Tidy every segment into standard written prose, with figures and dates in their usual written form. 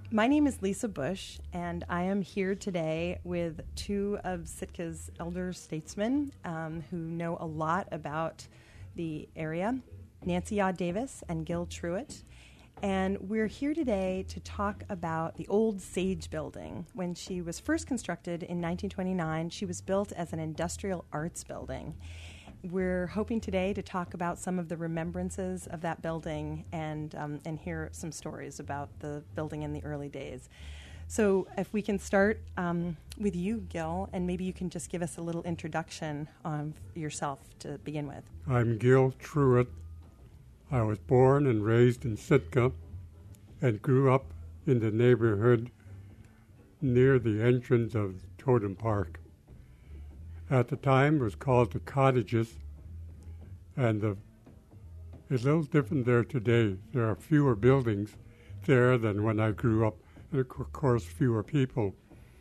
My name is Lisa Bush, and I am here today with two of Sitka's elder statesmen who know a lot about the area, Nancy Yaw Davis and Gil Truitt. And we're here today to talk about the old Sage building. When she was first constructed in 1929, she was built as an industrial arts building. We're hoping today to talk about some of the remembrances of that building and hear some stories about the building in the early days. So if we can start with you, Gil, and maybe you can just give us a little introduction on yourself to begin with. I'm Gil Truitt. I was born and raised in Sitka and grew up in the neighborhood near the entrance of Totem Park. At the time, it was called the Cottages, and it's a little different there today. There are fewer buildings there than when I grew up, and of course, fewer people.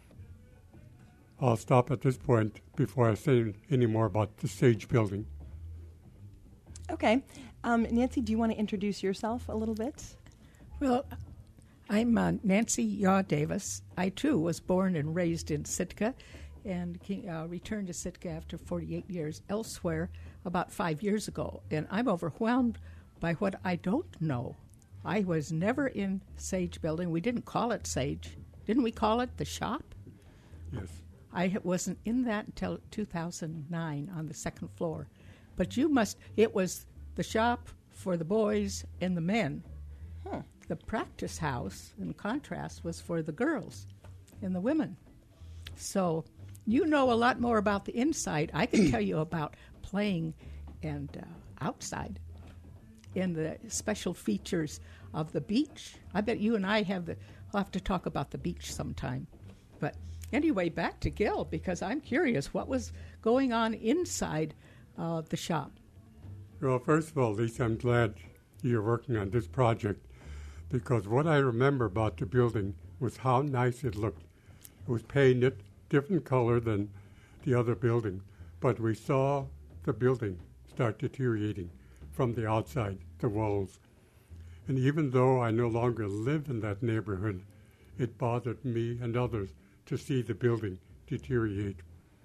I'll stop at this point before I say any more about the Sage building. Okay. Nancy, do you want to introduce yourself a little bit? Well, I'm Nancy Yaw Davis. I, too, was born and raised in Sitka and returned to Sitka after 48 years elsewhere about 5 years ago. And I'm overwhelmed by what I don't know. I was never in Sage building. We didn't call it Sage. Didn't we call it the shop? Yes. I wasn't in that until 2009 on the second floor. But it was the shop for the boys and the men. Huh. The practice house, in contrast, was for the girls and the women. So you know a lot more about the inside. I can tell you about playing and outside and the special features of the beach. I bet you and I we'll have to talk about the beach sometime. But anyway, back to Gil, because I'm curious what was going on inside the shop. Well, first of all, Lisa, I'm glad you're working on this project, because what I remember about the building was how nice it looked. It was painted different color than the other building, but we saw the building start deteriorating from the outside, the walls. And even though I no longer live in that neighborhood, it bothered me and others to see the building deteriorate.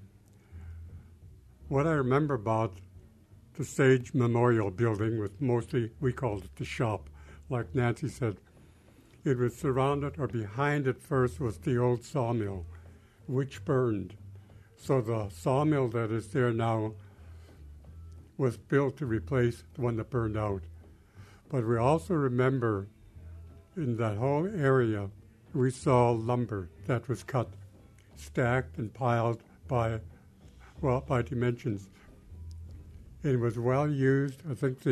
What I remember about the Sage Memorial Building was mostly, we called it the shop. Like Nancy said, it was surrounded, or behind it first was the old sawmill, which burned. So the sawmill that is there now was built to replace the one that burned out. But we also remember in that whole area, we saw lumber that was cut, stacked and piled by dimensions. It was well used. I think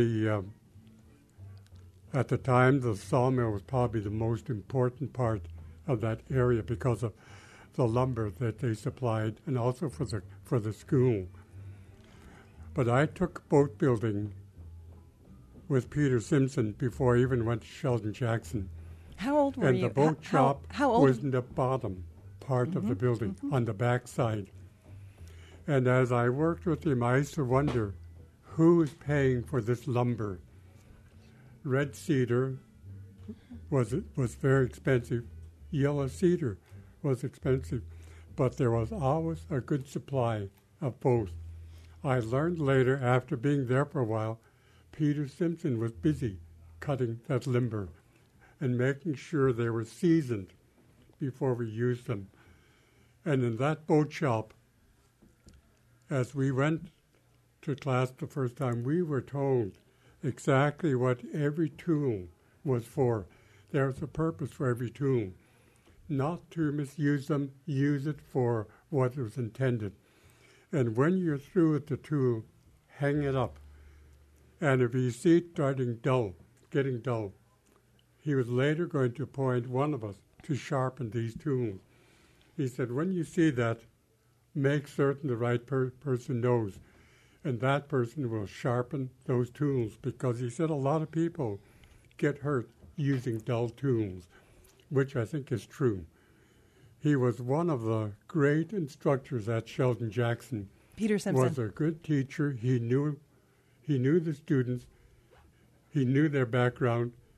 at the time, the sawmill was probably the most important part of that area because of the lumber that they supplied, and also for the school. But I took boat building with Peter Simpson before I even went to Sheldon Jackson. How old were you? And the boat shop how old? was in the bottom part of the building, on the back side. And as I worked with him, I used to wonder, who is paying for this lumber? Red cedar was very expensive. Yellow cedar was expensive, but there was always a good supply of both. I learned later, after being there for a while, Peter Simpson was busy cutting that lumber and making sure they were seasoned before we used them. And in that boat shop, as we went to class the first time, we were told exactly what every tool was for. There was a purpose for every tool. Not to misuse them, use it for what it was intended. And when you're through with the tool, hang it up. And if you see it getting dull, he was later going to appoint one of us to sharpen these tools. He said, when you see that, make certain the right person knows, and that person will sharpen those tools, because he said a lot of people get hurt using dull tools, which I think is true. He was one of the great instructors at Sheldon Jackson. Peter Simpson was a good teacher. He knew the students. He knew their background,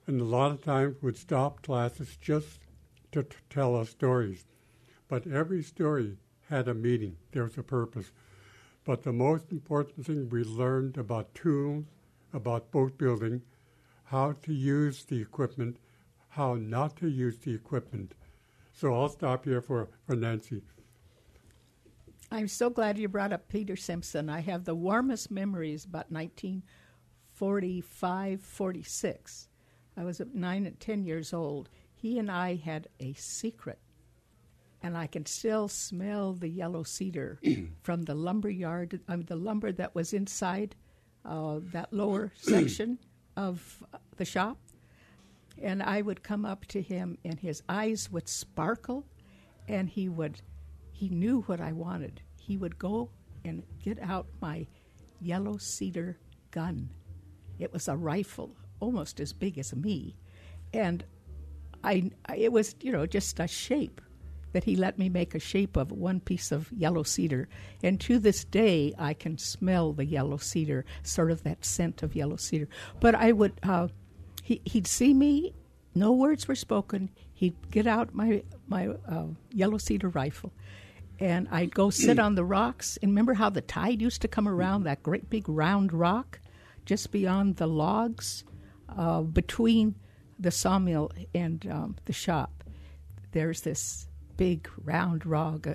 and a lot of times would stop classes just to tell us stories. But every story had a meaning. There was a purpose. But the most important thing we learned about tools, about boat building, how to use the equipment, how not to use the equipment. So I'll stop here for Nancy. I'm so glad you brought up Peter Simpson. I have the warmest memories about 1945, 46. I was 9 and 10 years old. He and I had a secret, and I can still smell the yellow cedar from the lumber yard, the lumber that was inside that lower section of the shop. And I would come up to him, and his eyes would sparkle, and he knew what I wanted. He would go and get out my yellow cedar gun. It was a rifle, almost as big as me, and it was, just a shape that he let me make a shape of one piece of yellow cedar. And to this day, I can smell the yellow cedar, sort of that scent of yellow cedar. But I would, he'd see me, no words were spoken. He'd get out my yellow cedar rifle, and I'd go sit on the rocks. And remember how the tide used to come around that great big round rock just beyond the logs between the sawmill and the shop? There's this big round rock,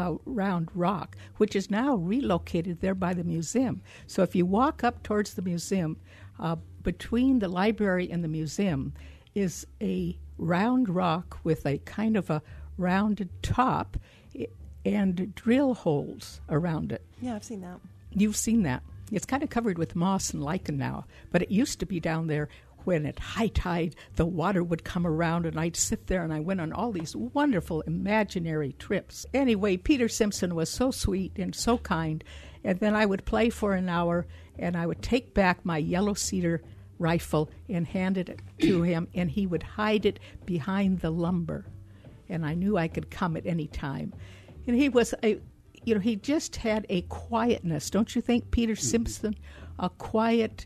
which is now relocated there by the museum. So if you walk up towards the museum, between the library and the museum is a round rock with a kind of a rounded top and drill holes around it. Yeah, I've seen that. You've seen that. It's kind of covered with moss and lichen now, but it used to be down there. When at high tide, the water would come around, and I'd sit there, and I went on all these wonderful imaginary trips. Anyway, Peter Simpson was so sweet and so kind, and then I would play for an hour, and I would take back my yellow cedar rifle and hand it to him, and he would hide it behind the lumber, and I knew I could come at any time. And he was he just had a quietness, don't you think, Peter Simpson? A quiet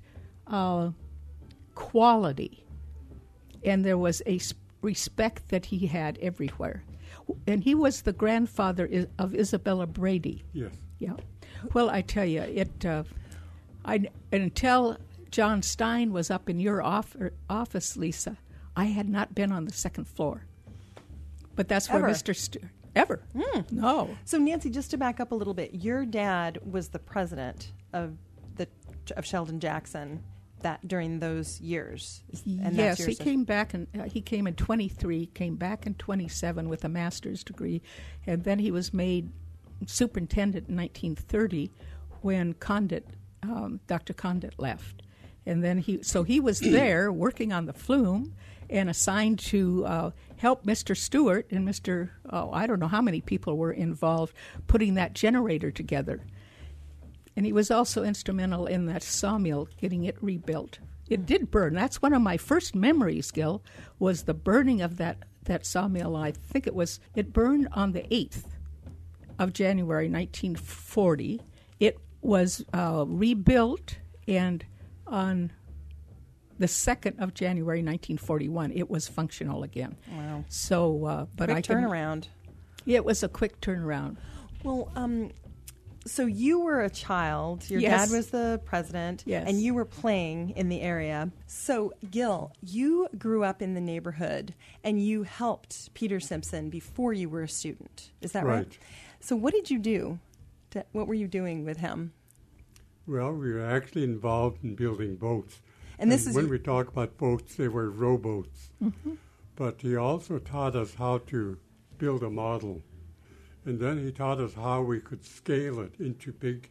quality, and there was a respect that he had everywhere. And he was the grandfather of Isabella Brady. Yes. Yeah. Well, I tell you, until John Stein was up in your office, Lisa, I had not been on the second floor. But that's where Mr. Stewart. Ever. No. So, Nancy, just to back up a little bit, your dad was the president of Sheldon Jackson during those years. And yes, he came back, and he came in 23, came back in 27 with a master's degree, and then he was made superintendent in 1930 when Dr. Condit left. And then he was there working on the flume and assigned to help Mr. Stewart and I don't know how many people were involved putting that generator together. And he was also instrumental in that sawmill, getting it rebuilt. It did burn. That's one of my first memories, Gil, was the burning of that sawmill. I think it burned on the 8th of January, 1940. It was rebuilt, and on the 2nd of January, 1941, it was functional again. Wow. So, but quick turnaround. It was a quick turnaround. Well, so you were a child. Your Yes. dad was the president, Yes. and you were playing in the area. So, Gil, you grew up in the neighborhood, and you helped Peter Simpson before you were a student. Is that right? So what did you do? What were you doing with him? Well, we were actually involved in building boats. And when we talk about boats, they were rowboats. Mm-hmm. But he also taught us how to build a model. And then he taught us how we could scale it into big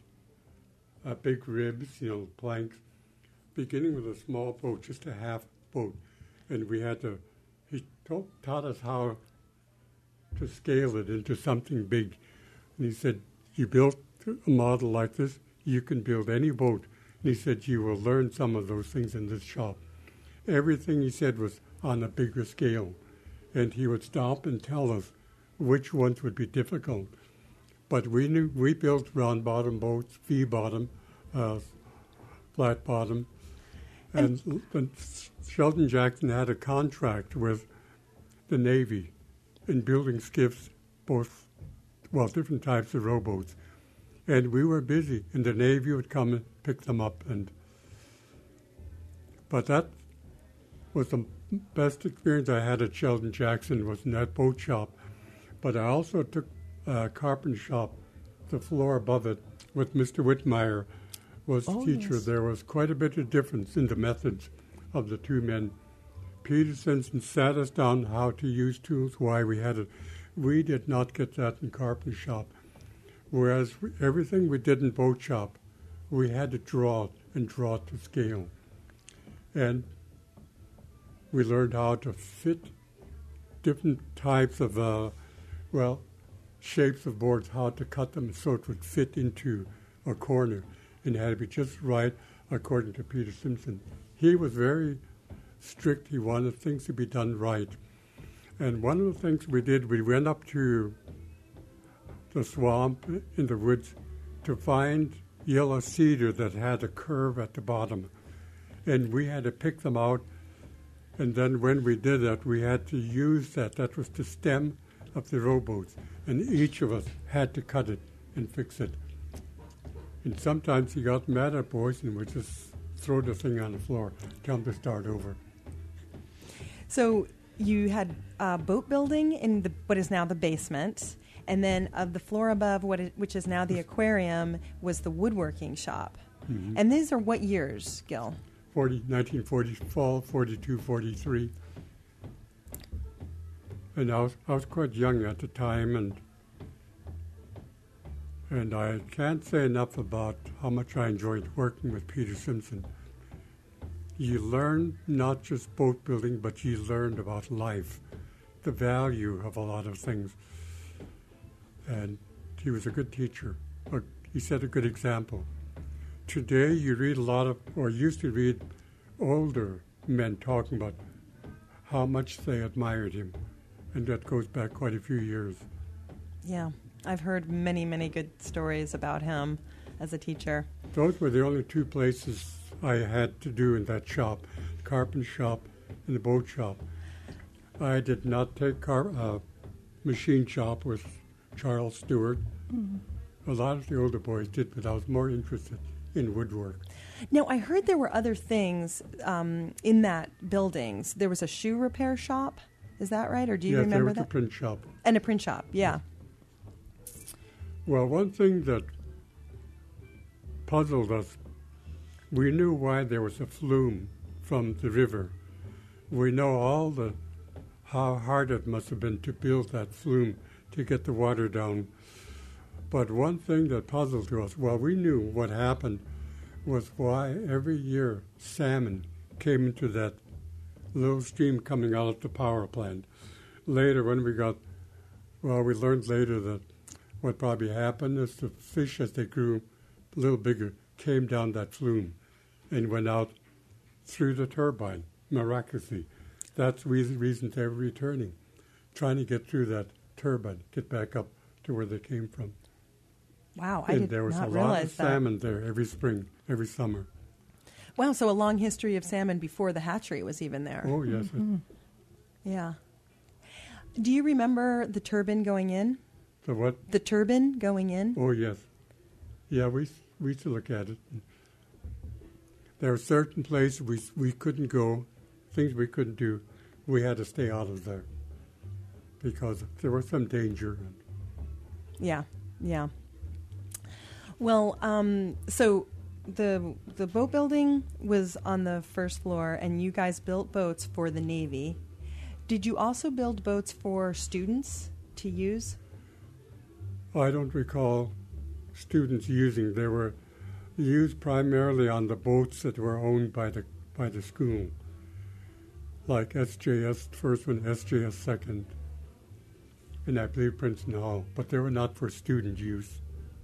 ribs, planks, beginning with a small boat, just a half boat. And he taught us how to scale it into something big. And he said, you built a model like this, you can build any boat. And he said, you will learn some of those things in this shop. Everything he said was on a bigger scale. And he would stop and tell us which ones would be difficult. But we built round bottom boats, V bottom, flat bottom. And Sheldon Jackson had a contract with the Navy in building skiffs, different types of rowboats. And we were busy, and the Navy would come and pick them up. But that was the best experience I had at Sheldon Jackson, was in that boat shop. But I also took a carpenter shop, the floor above it, with Mr. Whitmire was the teacher. Yes. There was quite a bit of difference in the methods of the two men. Peter Simpson sat us down how to use tools, why we had it. We did not get that in carpenter shop. Whereas everything we did in boat shop, we had to draw it to scale. And we learned how to fit different types of, shapes of boards, how to cut them so it would fit into a corner, and it had to be just right according to Peter Simpson. He was very strict. He wanted things to be done right. And one of the things we did, we went up to the swamp in the woods to find yellow cedar that had a curve at the bottom. And we had to pick them out. And then when we did that, we had to use that. That was the stem of the rowboats. And each of us had to cut it and fix it. And sometimes he got mad at boys and would just throw the thing on the floor, tell them to start over. So you had boat building in what is now the basement, and then of the floor above, which is now the aquarium, was the woodworking shop. Mm-hmm. And these are what years, Gil? 1940, fall, 42, 43. And I was quite young at the time, and I can't say enough about how much I enjoyed working with Peter Simpson. You learn not just boat building, but you learned about life, the value of a lot of things. And he was a good teacher. He set a good example. Today you read a lot of, or used to read, older men talking about how much they admired him. And that goes back quite a few years. Yeah, I've heard many, many good stories about him as a teacher. Those were the only two places I had to do in that shop, the carpenter shop and the boat shop. I did not take machine shop with Charles Stewart. Mm-hmm. A lot of the older boys did, but I was more interested in woodwork. Now, I heard there were other things in that buildings. There was a shoe repair shop. Is that right, or do you remember that? Yes, there was a print shop. And a print shop, yeah. Well, one thing that puzzled us, we knew why there was a flume from the river. We know how hard it must have been to build that flume to get the water down. But one thing that puzzled to us, well, we knew what happened was why every year salmon came into that little stream coming out of the power plant. Later, when we learned later that what probably happened is the fish, as they grew a little bigger, came down that flume and went out through the turbine, miraculously. That's the reason they were returning, trying to get through that turbine, get back up to where they came from. Wow, I did not realize that. And there was a lot of salmon there every spring, every summer. Wow, so a long history of salmon before the hatchery was even there. Oh, yes. Mm-hmm. Yeah. Do you remember the turbine going in? The what? The turbine going in? Oh, yes. Yeah, we used to look at it. There were certain places we couldn't go, things we couldn't do. We had to stay out of there because there was some danger. Yeah, yeah. Well, so the boat building was on the first floor, and you guys built boats for the Navy. Did you also build boats for students to use? I don't recall students using. They were used primarily on the boats that were owned by the school, like SJS first one, SJS second, and I believe Princeton Hall. But they were not for student use.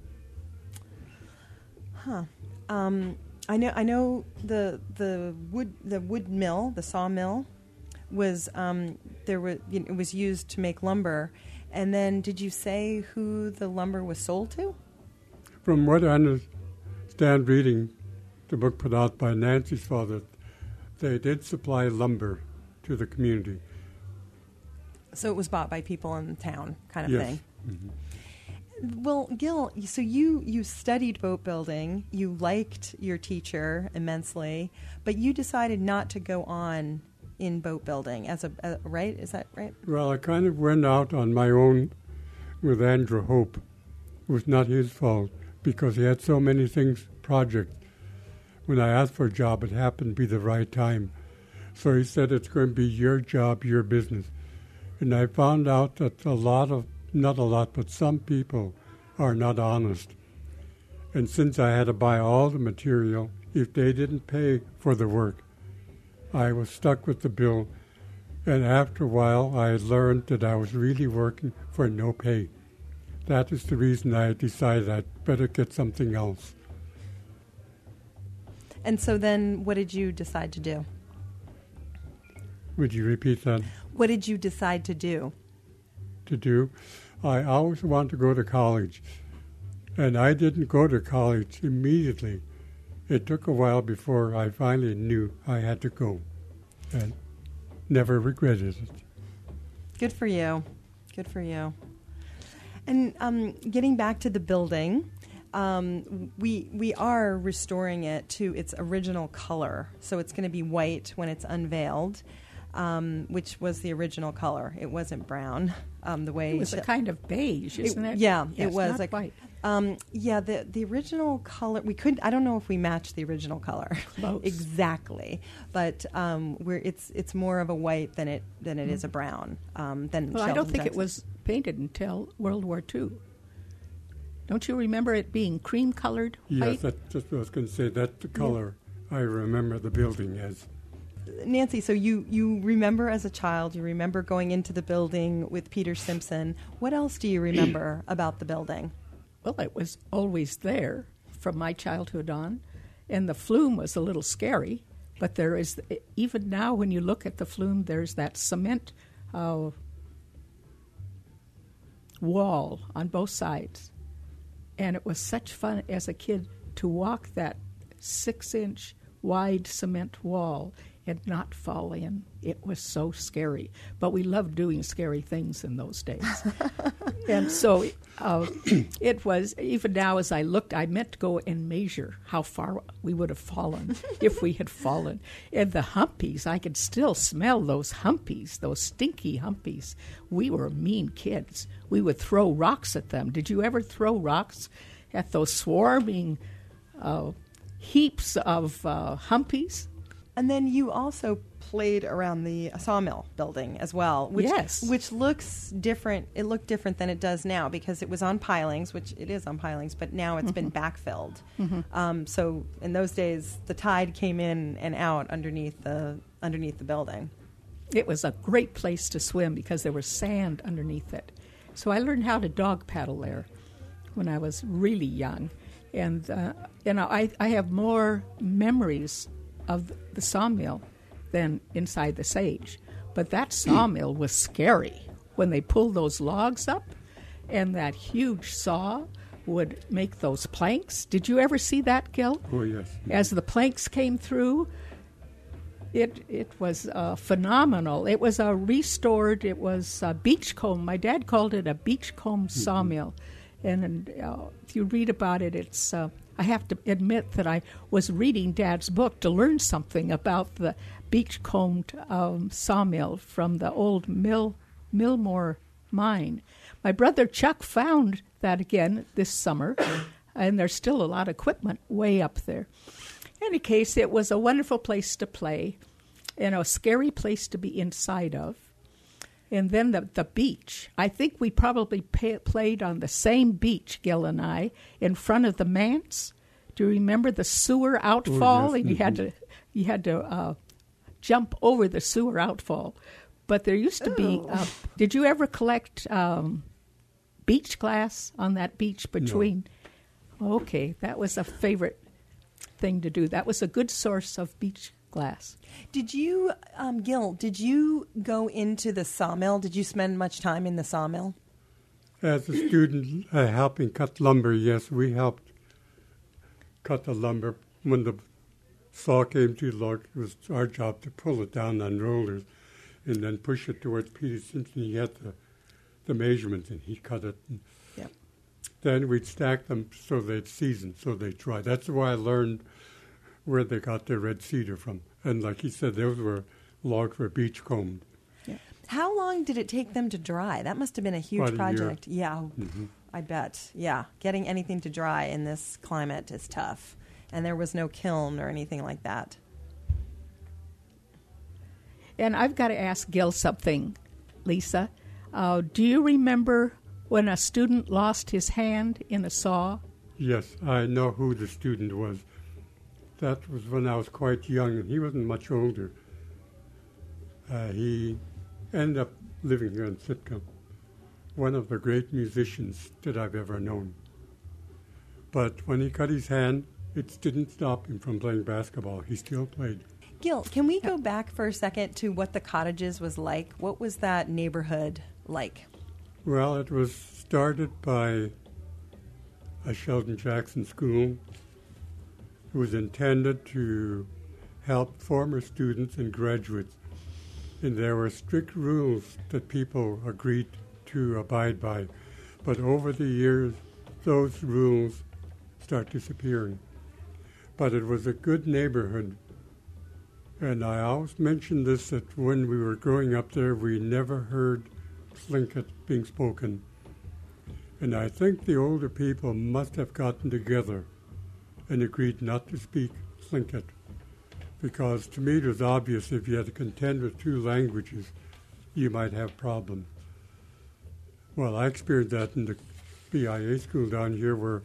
Huh. I know the wood mill, the sawmill, was it was used to make lumber. And then, did you say who the lumber was sold to? From what I understand, reading the book put out by Nancy's father, They did supply lumber to the community. So it was bought by people in the town, kind of Yes. thing. Mm-hmm. Well, Gil, so you studied boat building. You liked your teacher immensely, but you decided not to go on in boat building as a right? Is that right? Well, I kind of went out on my own with Andrew Hope. It was not his fault because he had so many projects. When I asked for a job, it happened to be the right time. So he said, it's going to be your job, your business. And I found out that not a lot, but some people are not honest. And since I had to buy all the material, if they didn't pay for the work, I was stuck with the bill. And after a while, I learned that I was really working for no pay. That is the reason I decided I'd better get something else. And so then what did you decide to do? Would you repeat that? What did you decide to do? I always wanted to go to college, and I didn't go to college immediately. It took a while before I finally knew I had to go, and never regretted it. Good for you. Good for you. And getting back to the building, we are restoring it to its original color. So it's going to be white when it's unveiled, which was the original color. It wasn't brown. The way It was a kind of beige, isn't it? Yeah, Yes, it was not like white. Yeah, the original color. I don't know if we matched the original color Close. exactly, but it's more of a white than it is a brown. Than Well, I don't Sheldon think it Jackson. was painted until World War II. Don't you remember it being cream-colored white? Yes, that's what I was going to say. That's the color I remember the building as. Nancy, so you remember as a child, you remember going into the building with Peter Simpson. What else do you remember about the building? Well, it was always there from my childhood on, and the flume was a little scary, but there is, even now when you look at the flume, there's that cement wall on both sides. And it was such fun as a kid to walk that 6-inch wide cement wall and not fall in. It was so scary. But we loved doing scary things in those days. And so it was, even now as I looked, I meant to go and measure how far we would have fallen if we had fallen. And the humpies, I could still smell those humpies, those stinky humpies. We were mean kids. We would throw rocks at them. Did you ever throw rocks at those swarming heaps of humpies? And then you also played around the sawmill building as well, which looks different. It looked different than it does now because it was on pilings, which it is on pilings, but now it's been backfilled. Mm-hmm. So in those days, the tide came in and out underneath the building. It was a great place to swim because there was sand underneath it. So I learned how to dog paddle there when I was really young, and I have more memories of the sawmill than inside the Sage. But that sawmill was scary when they pulled those logs up and that huge saw would make those planks. Did you ever see that, Gil? Oh, yes. As the planks came through, it was phenomenal. It was a beachcomb. My dad called it a beachcomb sawmill. And if you read about it, it's... I have to admit that I was reading Dad's book to learn something about the beachcombed sawmill from the old Millmore mine. My brother Chuck found that again this summer, and there's still a lot of equipment way up there. In any case, it was a wonderful place to play and a scary place to be inside of. And then the beach. I think we probably played on the same beach, Gil and I, in front of the manse. Do you remember the sewer outfall? Oh, yes. And you had to jump over the sewer outfall. But there used to be. Did you ever collect beach glass on that beach between? No. Okay, that was a favorite thing to do. That was a good source of beach glass. Did you, Gil, did you go into the sawmill? Did you spend much time in the sawmill? As a student helping cut lumber, yes, we helped cut the lumber when the saw came to the log, it was our job to pull it down on rollers and then push it towards Peter Simpson. He had the measurements, and he cut it. And Yep. then we'd stack them so they'd season, so they'd dry. That's why I learned where they got their red cedar from. And like he said, those were logs were beach combed. How long did it take them to dry? That must have been a huge About a year. project. Yeah, I bet. Yeah, getting anything to dry in this climate is tough. And there was no kiln or anything like that. And I've got to ask Gil something, Lisa. Do you remember when a student lost his hand in a saw? Yes, I know who the student was. That was when I was quite young, and he wasn't much older. He ended up living here in Sitka, one of the great musicians that I've ever known. But when he cut his hand, it didn't stop him from playing basketball. He still played. Gil, can we go back for a second to what the Cottages was like? What was that neighborhood like? Well, it was started by a Sheldon Jackson school. It was intended to help former students and graduates. And there were strict rules that people agreed to abide by. But over the years, those rules start disappearing. But it was a good neighborhood. And I always mention this, that when we were growing up there, we never heard Tlingit being spoken. And I think the older people must have gotten together and agreed not to speak Tlingit. Because to me it was obvious if you had to contend with two languages, you might have problems. Well, I experienced that in the BIA school down here where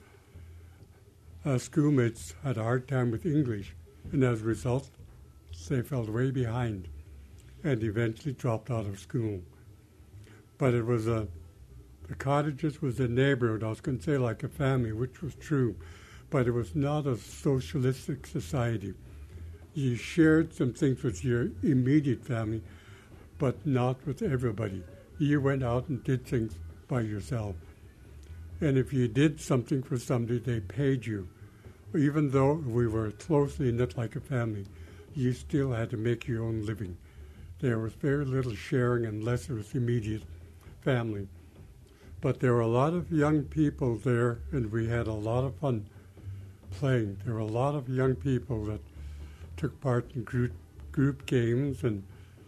schoolmates had a hard time with English, and as a result, they fell way behind and eventually dropped out of school. But it was the Cottages was a neighborhood, I was going to say like a family, which was true, but it was not a socialistic society. You shared some things with your immediate family, but not with everybody. You went out and did things by yourself. And if you did something for somebody, they paid you. Even though we were closely knit like a family, you still had to make your own living. There was very little sharing unless it was immediate family. But there were a lot of young people there, and we had a lot of fun playing. There were a lot of young people that took part in group games, and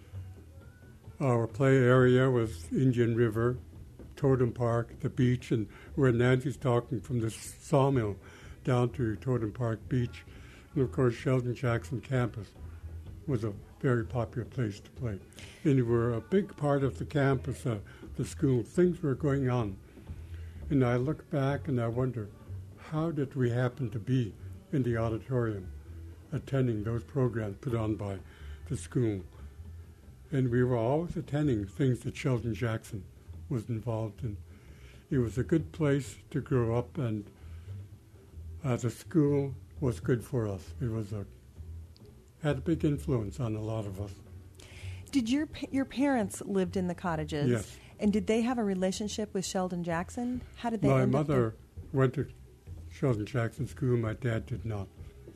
our play area was Indian River, Totem Park, the beach, and where Nancy's talking from the sawmill down to Totem Park Beach. And of course, Sheldon Jackson campus was a very popular place to play. And we were a big part of the campus, the school. Things were going on. And I look back and I wonder, how did we happen to be in the auditorium attending those programs put on by the school? And we were always attending things that Sheldon Jackson was involved in. It was a good place to grow up, and the school was good for us. It was had a big influence on a lot of us. Did your parents lived in the Cottages? Yes. And did they have a relationship with Sheldon Jackson? How did they My end up there? mother went to Sheldon Jackson School. My dad did not.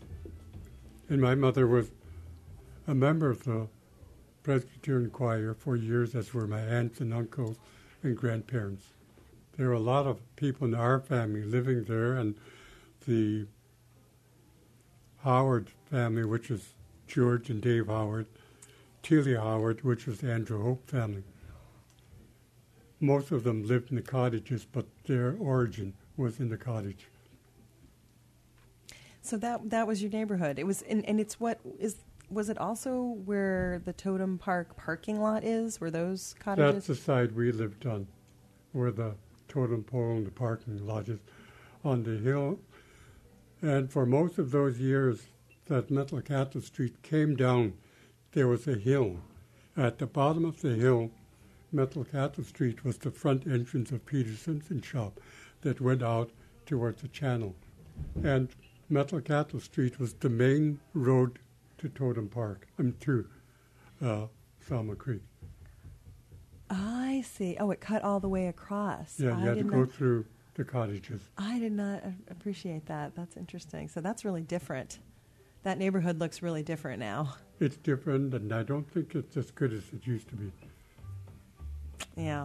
And my mother was a member of the Presbyterian choir for years, as were my aunts and uncles and grandparents. There were a lot of people in our family living there, and the Howard family, which is George and Dave Howard, Tilly Howard, which was the Andrew Hope family. Most of them lived in the Cottages, but their origin was in the cottage. So that was your neighborhood. It was, and it's was it also where the Totem Park parking lot is? Where those cottages? That's the side we lived on, where the totem pole and the parking lot is on the hill. And for most of those years that Metlakatla Street came down, there was a hill. At the bottom of the hill, Metlakatla Street was the front entrance of Peter Simpson's shop that went out towards the channel. And Metlakatla Street was the main road to Totem Park, to Salma Creek. I see. Oh, it cut all the way across. Yeah, you had to go through the cottages. I did not appreciate that. That's interesting. So that's really different that neighborhood looks really different now. It's different, and I don't think it's as good as it used to be. Yeah.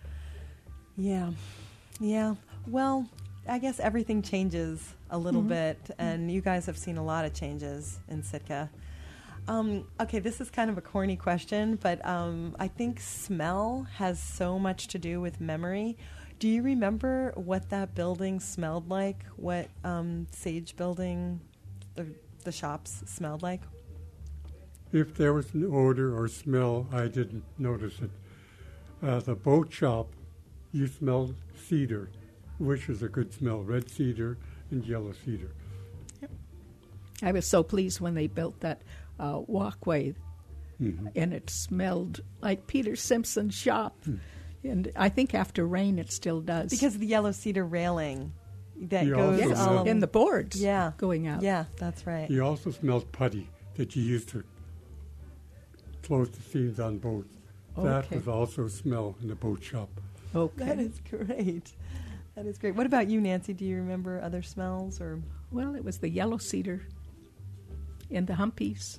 Well, I guess everything changes a little bit, and you guys have seen a lot of changes in Sitka. Okay, this is kind of a corny question, but I think smell has so much to do with memory. Do you remember what that building smelled like? What Sage Building, the shops smelled like? If there was an odor or smell, I didn't notice it. The boat shop, you smelled cedar, which is a good smell, red cedar and yellow cedar. Yep. I was so pleased when they built that walkway, and it smelled like Peter Simpson's shop. And I think after rain it still does. Because of the yellow cedar railing that You goes also and the boards yeah. going out. Yeah, that's right. You also smelled putty that you used to close the seams on boats. That Okay. was also a smell in the boat shop. Okay. That is great. That is great. What about you, Nancy? Do you remember other smells or? Well, it was the yellow cedar and the humpies.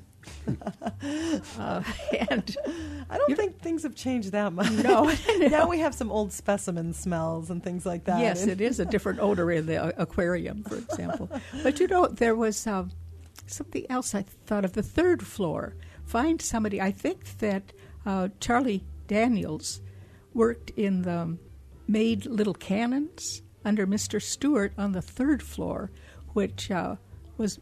And I don't think things have changed that much. No. Now we have some old specimen smells and things like that. yes, it is a different odor in the aquarium, for example. But there was something else I thought of. The third floor. Find somebody. I think that Charlie Daniels worked in the made little cannons under Mr. Stewart on the third floor, which was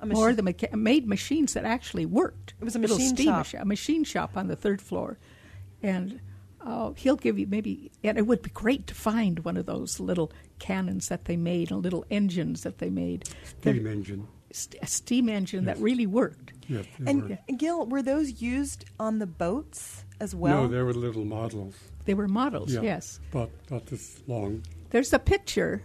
made machines that actually worked. It was a Little machine steam shop. A machine shop on the third floor. And he'll give you and it would be great to find one of those little cannons that they made, and little engines that they made. Steam engine. A steam engine that really worked. Yes, they And were. Gil, were those used on the boats as well? No, they were little models. They were models, Yeah, yes. But not this long. There's a picture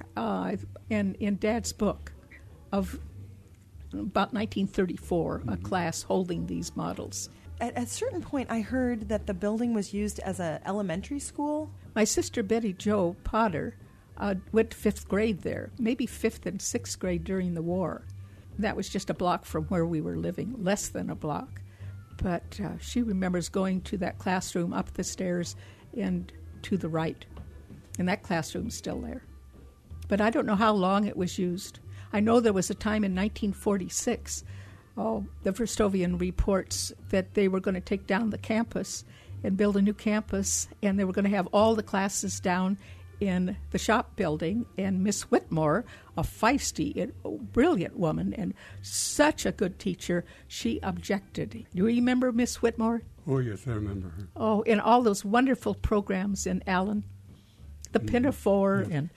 in Dad's book of about 1934, a class holding these models. At a certain point, I heard that the building was used as an elementary school. My sister Betty Jo Potter went to 5th grade there, maybe 5th and 6th grade during the war. That was just a block from where we were living, less than a block. But she remembers going to that classroom up the stairs and to the right. And that classroom's still there. But I don't know how long it was used. I know there was a time in 1946, the Verstovian reports that they were going to take down the campus and build a new campus, and they were going to have all the classes down in the shop building, and Miss Whitmore, a feisty, brilliant woman, and such a good teacher, she objected. Do you remember Miss Whitmore? Oh, yes, I remember her. Oh, and all those wonderful programs in Allen, the Pinafore, and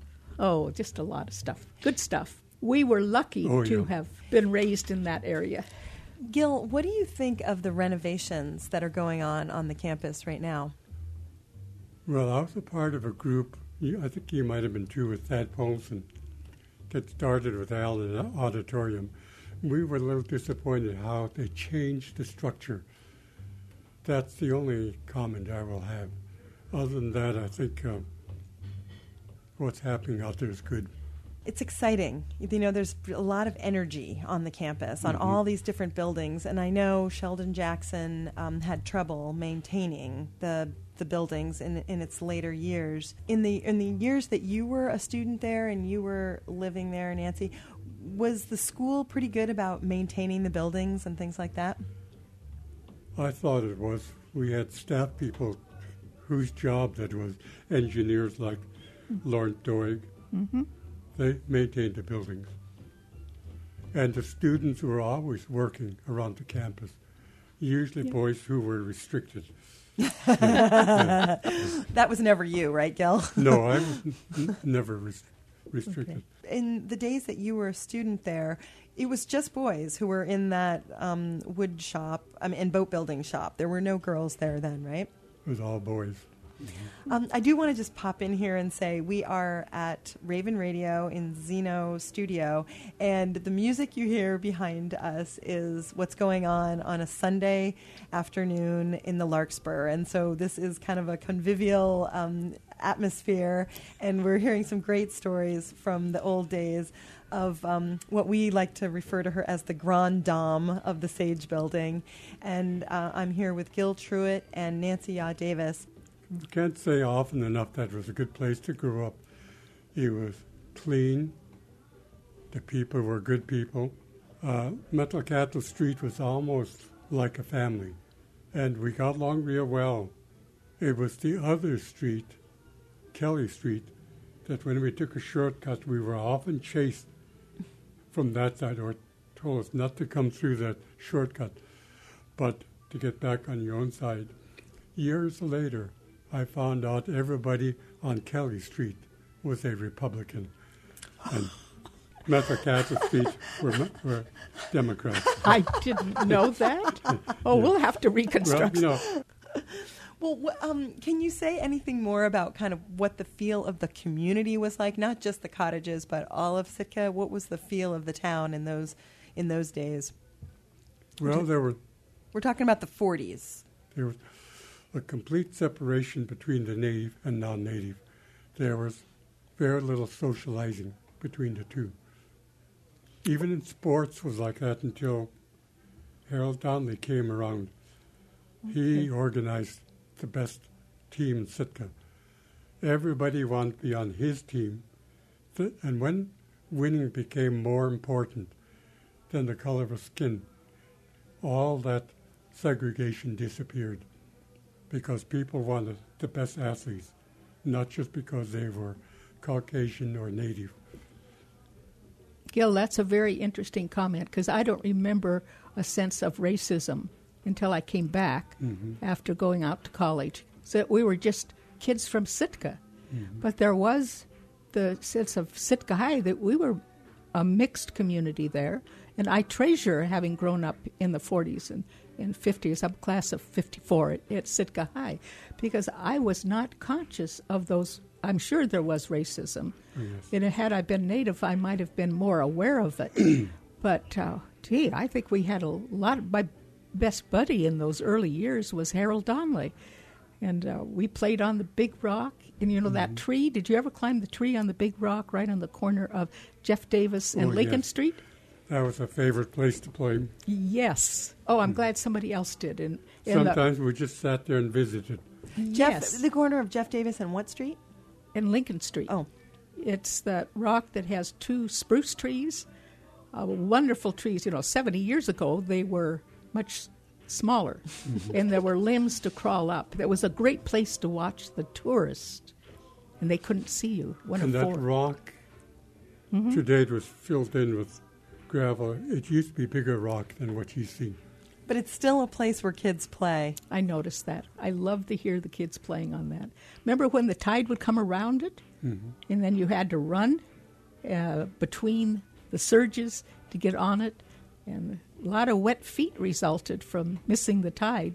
just a lot of stuff. Good stuff. We were lucky to have been raised in that area. Gil, what do you think of the renovations that are going on the campus right now? Well, I was a part of a group, I think you might have been too, with Thad Polson, that started with Al in an auditorium. We were a little disappointed how they changed the structure. That's the only comment I will have. Other than that, I think what's happening out there is good. It's exciting. You know, there's a lot of energy on the campus, on all these different buildings. And I know Sheldon Jackson had trouble maintaining the buildings in its later years. In the years that you were a student there and you were living there, Nancy, was the school pretty good about maintaining the buildings and things like that? I thought it was. We had staff people whose job that was, engineers like Lawrence Doig. They maintained the buildings. And the students were always working around the campus, usually boys who were restricted. That was never you, right, Gil? No, I was never restricted. Okay. In the days that you were a student there, it was just boys who were in that wood shop, and boat building shop. There were no girls there then, right? It was all boys. I do want to just pop in here and say we are at Raven Radio in Zeno Studio, and the music you hear behind us is what's going on a Sunday afternoon in the Larkspur. And so this is kind of a convivial atmosphere, and we're hearing some great stories from the old days of what we like to refer to her as the Grande Dame of the Sage Building. And I'm here with Gil Truitt and Nancy Yaw Davis. I can't say often enough that it was a good place to grow up. It was clean. The people were good people. Metlakatla Street was almost like a family, and we got along real well. It was the other street, Kelly Street, that when we took a shortcut, we were often chased from that side, or told us not to come through that shortcut, but to get back on your own side. Years later, I found out everybody on Kelly Street was a Republican, and Metlakatla Street were Democrats. I didn't know that. Oh, we'll have to reconstruct. Well, can you say anything more about kind of what the feel of the community was like? Not just the cottages, but all of Sitka. What was the feel of the town in those days? Well, we're talking about the 40s. There was a complete separation between the native and non-native. There was very little socializing between the two. Even in sports was like that until Harold Donnelly came around. Okay. He organized the best team in Sitka. Everybody wanted to be on his team. And when winning became more important than the color of skin, all that segregation disappeared because people wanted the best athletes, not just because they were Caucasian or native. Gil, that's a very interesting comment because I don't remember a sense of racism until I came back after going out to college. So we were just kids from Sitka. But there was the sense of Sitka High that we were a mixed community there. And I treasure having grown up in the 40s and 50s. I'm a class of 54 at Sitka High because I was not conscious of those. I'm sure there was racism. Yes. And had I been native, I might have been more aware of it. But, I think we had a lot. My best buddy in those early years was Harold Donnelly. And we played on the Big Rock. And, that tree, did you ever climb the tree on the Big Rock right on the corner of Jeff Davis and Lincoln Street? That was a favorite place to play. Yes. Oh, I'm glad somebody else did. And sometimes we just sat there and visited. Yes. The corner of Jeff Davis and what street? And Lincoln Street. Oh. It's that rock that has two spruce trees, wonderful trees. 70 years ago, they were much smaller, and there were limbs to crawl up. That was a great place to watch the tourists, and they couldn't see you. And that rock, today it was filled in with gravel. It used to be bigger rock than what you see. But it's still a place where kids play. I noticed that. I love to hear the kids playing on that. Remember when the tide would come around it? And then you had to run between the surges to get on it. And a lot of wet feet resulted from missing the tide.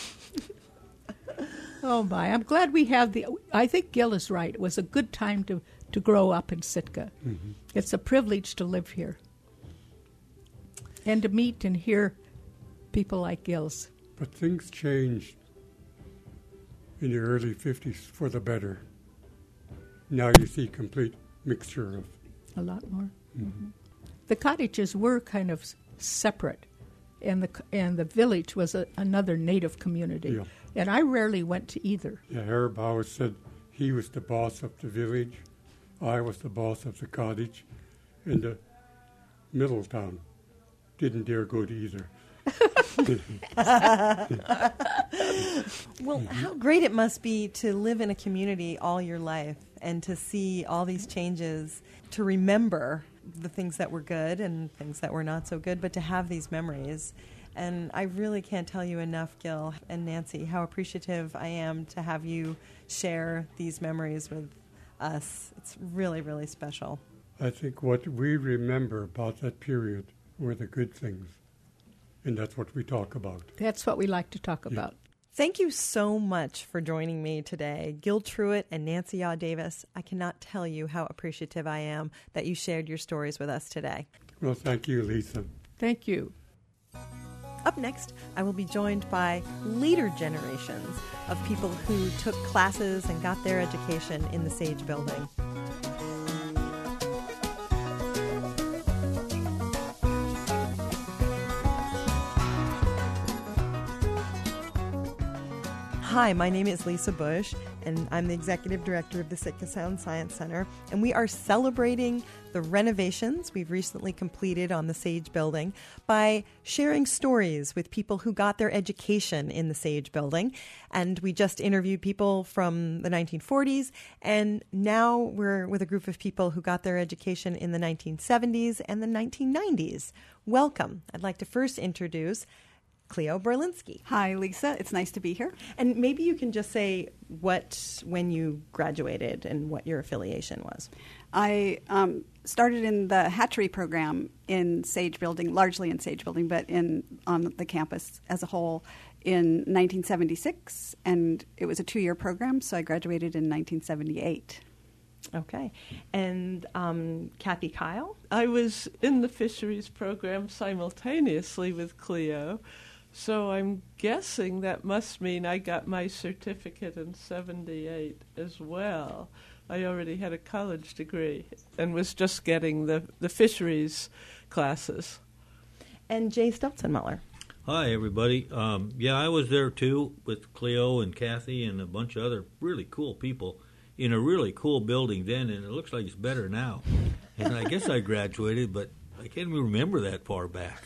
Oh, my. I'm glad we have I think Gil is right. It was a good time to grow up in Sitka. It's a privilege to live here. And to meet and hear people like Gil's. But things changed in the early 50s for the better. Now you see complete mixture of... A lot more. The cottages were kind of separate, and the village was another native community. Yeah. And I rarely went to either. Yeah, Herb always said he was the boss of the village. I was the boss of the cottage. And the Middletown didn't dare go to either. Well, how great it must be to live in a community all your life and to see all these changes, to remember the things that were good and things that were not so good, but to have these memories. And I really can't tell you enough, Gil and Nancy, how appreciative I am to have you share these memories with us. It's really, really special. I think what we remember about that period were the good things. And that's what we talk about. That's what we like to talk about. Thank you so much for joining me today, Gil Truitt and Nancy Yaw Davis. I cannot tell you how appreciative I am that you shared your stories with us today. Well, thank you, Lisa. Thank you. Up next, I will be joined by later generations of people who took classes and got their education in the Sage Building. Hi, my name is Lisa Bush, and I'm the Executive Director of the Sitka Sound Science Center, and we are celebrating the renovations we've recently completed on the Sage Building by sharing stories with people who got their education in the Sage Building. And we just interviewed people from the 1940s, and now we're with a group of people who got their education in the 1970s and the 1990s. Welcome. I'd like to first introduce Cleo Berlinski. Hi, Lisa. It's nice to be here. And maybe you can just say when you graduated and what your affiliation was. I started in the hatchery program in Sage Building, largely in Sage Building, but on the campus as a whole in 1976. And it was a 2-year program, so I graduated in 1978. Okay. And Kathy Kyle? I was in the fisheries program simultaneously with Cleo. So I'm guessing that must mean I got my certificate in 78 as well. I already had a college degree and was just getting the fisheries classes. And Jay Stelzenmuller. Hi, everybody. I was there, too, with Cleo and Kathy and a bunch of other really cool people in a really cool building then, and it looks like it's better now. And I guess I graduated, but I can't even remember that far back.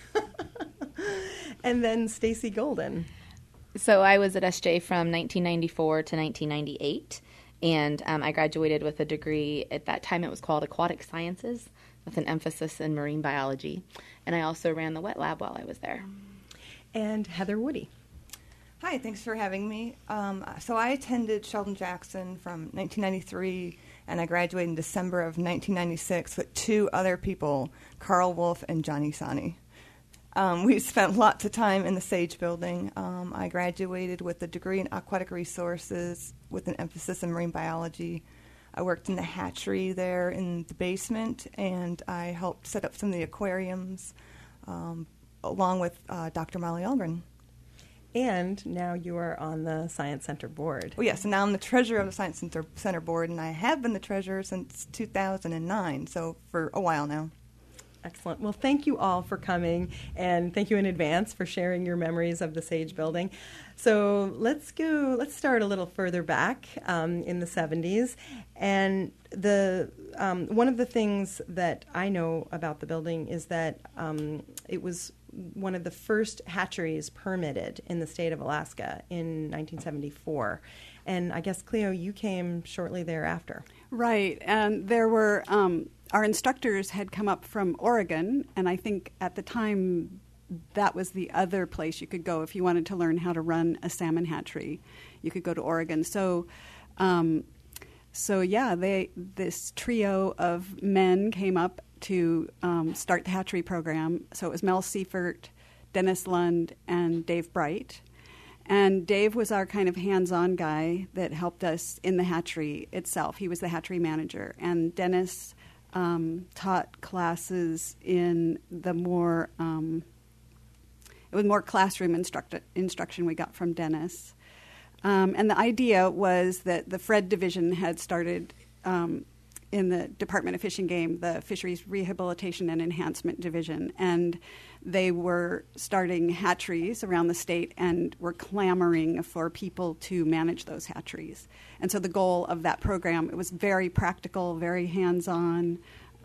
And then Stacy Golden. So I was at SJ from 1994 to 1998, and I graduated with a degree. At that time, it was called Aquatic Sciences, with an emphasis in marine biology. And I also ran the wet lab while I was there. And Heather Woody. Hi, thanks for having me. So I attended Sheldon Jackson from 1993, and I graduated in December of 1996 with 2 other people, Carl Wolf and Johnny Sani. We spent lots of time in the Sage Building. I graduated with a degree in aquatic resources with an emphasis in marine biology. I worked in the hatchery there in the basement, and I helped set up some of the aquariums along with Dr. Molly Algren. And now you are on the Science Center board. Oh, yes, and now I'm the treasurer of the Science Center board, and I have been the treasurer since 2009, so for a while now. Excellent. Well, thank you all for coming, and thank you in advance for sharing your memories of the Sage Building. So let's start a little further back in the 70s. And one of the things that I know about the building is that it was one of the first hatcheries permitted in the state of Alaska in 1974. And I guess, Cleo, you came shortly thereafter. Right, and there were our instructors had come up from Oregon, and I think at the time that was the other place you could go if you wanted to learn how to run a salmon hatchery. You could go to Oregon. So this trio of men came up to start the hatchery program. So it was Mel Seifert, Dennis Lund, and Dave Bright. And Dave was our kind of hands-on guy that helped us in the hatchery itself. He was the hatchery manager. And Dennis taught classes in the more it was more classroom instruction we got from Dennis. And the idea was that the Fred division had started in the Department of Fish and Game, the Fisheries Rehabilitation and Enhancement Division, and they were starting hatcheries around the state and were clamoring for people to manage those hatcheries. And so the goal of that program, it was very practical, very hands-on,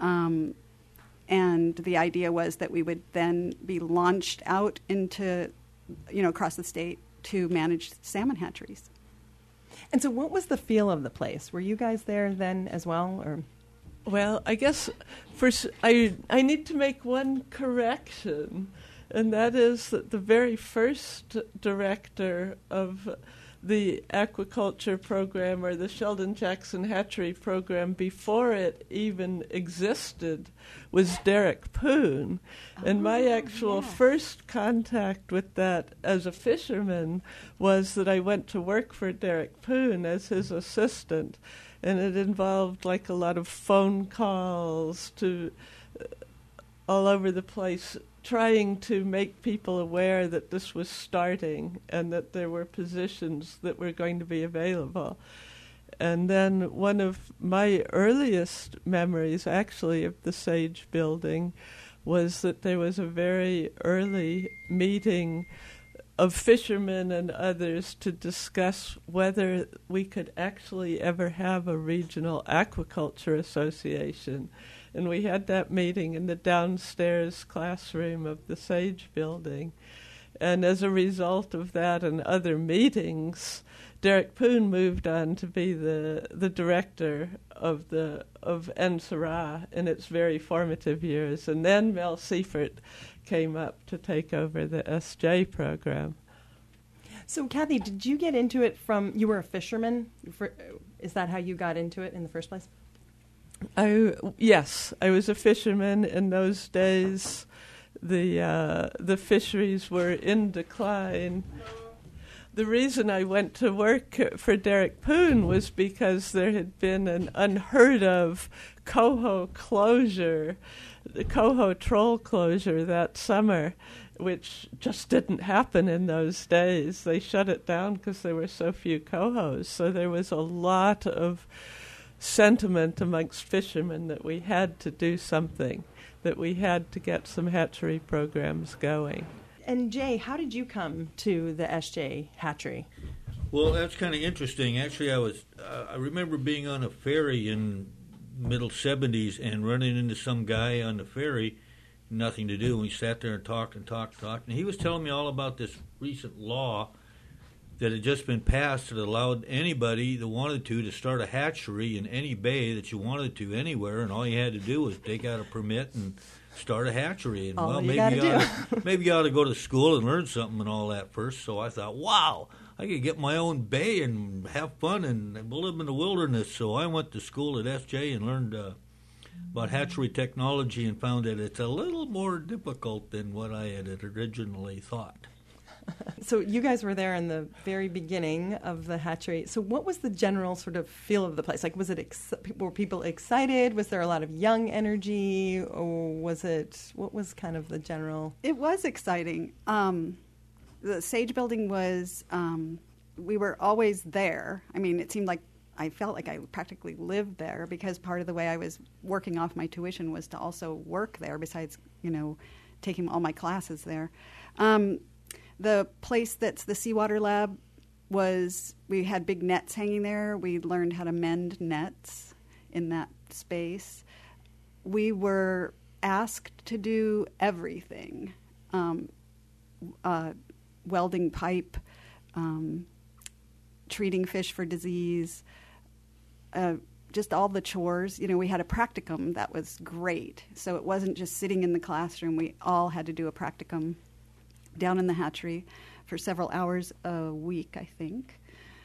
and the idea was that we would then be launched out into, across the state to manage salmon hatcheries. And so what was the feel of the place? Were you guys there then as well? Or? Well, I guess first I need to make one correction, and that is that the very first director of the aquaculture program, or the Sheldon Jackson Hatchery program, before it even existed, was Derek Poon. And my actual first contact with that as a fisherman was that I went to work for Derek Poon as his assistant. And it involved like a lot of phone calls to all over the place, trying to make people aware that this was starting and that there were positions that were going to be available. And then one of my earliest memories, actually, of the Sage Building was that there was a very early meeting fishermen and others to discuss whether we could actually ever have a regional aquaculture association. And we had that meeting in the downstairs classroom of the Sage building. And as a result of that and other meetings, Derek Poon moved on to be the director of NSERA in its very formative years. And then Mel Seifert came up to take over the SJ program. So, Kathy, did you get into it you were a fisherman? Is that how you got into it in the first place? Yes, I was a fisherman in those days. The fisheries were in decline. The reason I went to work for Derek Poon was because there had been an unheard of coho closure, the coho troll closure that summer, which just didn't happen in those days. They shut it down because there were so few cohos. So there was a lot of sentiment amongst fishermen that we had to do something, that we had to get some hatchery programs going. And Jay, how did you come to the SJ hatchery? Well, that's kind of interesting. Actually, I remember being on a ferry in middle 70s and running into some guy on the ferry, nothing to do. And we sat there and talked. And he was telling me all about this recent law that had just been passed that allowed anybody that wanted to start a hatchery in any bay that you wanted to anywhere, and all you had to do was take out a permit and start a hatchery. And maybe you ought to go to school and learn something and all that first. So I thought, wow, I could get my own bay and have fun and live in the wilderness. So I went to school at SJ and learned about hatchery technology and found that it's a little more difficult than what I had originally thought. So you guys were there in the very beginning of the hatchery. So what was the general sort of feel of the place? Like, were people excited? Was there a lot of young energy? Or what was kind of the general? It was exciting. The Sage building was, we were always there. I mean, it seemed like I felt like I practically lived there because part of the way I was working off my tuition was to also work there besides, taking all my classes there. The place that's the Seawater Lab we had big nets hanging there. We learned how to mend nets in that space. We were asked to do everything, welding pipe, treating fish for disease, just all the chores. We had a practicum that was great. So it wasn't just sitting in the classroom. We all had to do a practicum down in the hatchery for several hours a week, I think.